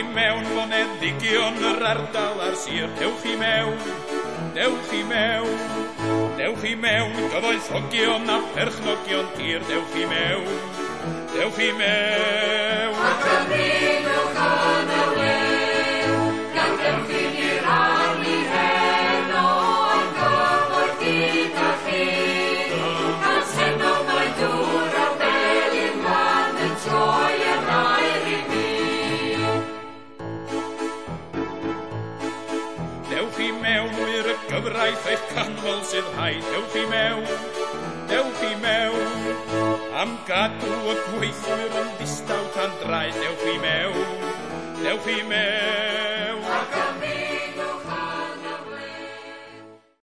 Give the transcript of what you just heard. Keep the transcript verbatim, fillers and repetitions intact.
mewn fonedigion yr ardal ar sir. Dewch i mewn, dewch i mewn, dewch i mewn, gyfoethogion a perchnogion tir. Dewch i mewn, dewch i mewn. Ac yn rhywch yn y lew, gan dewch i ni'r arni heno, yn gyfoeth gyda chi. Gan seno mae dŵr a felin man yn troi yn air i mi. Dewch i mewn i'r gyfraith eich canmol sydd rhaid. Dewch i mewn, dewch i mewn, am gadw y gweithwyr yn distaw tan draed. Dewch i mewn, dewch i mewn.